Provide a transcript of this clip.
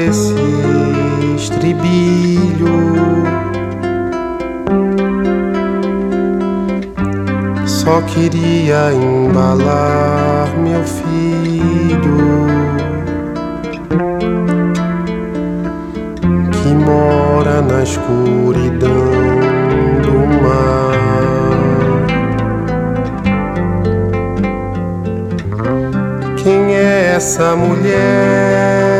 esse estribilho. Só queria embalar meu filho, que mora na escuridão do mar. Quem é essa mulher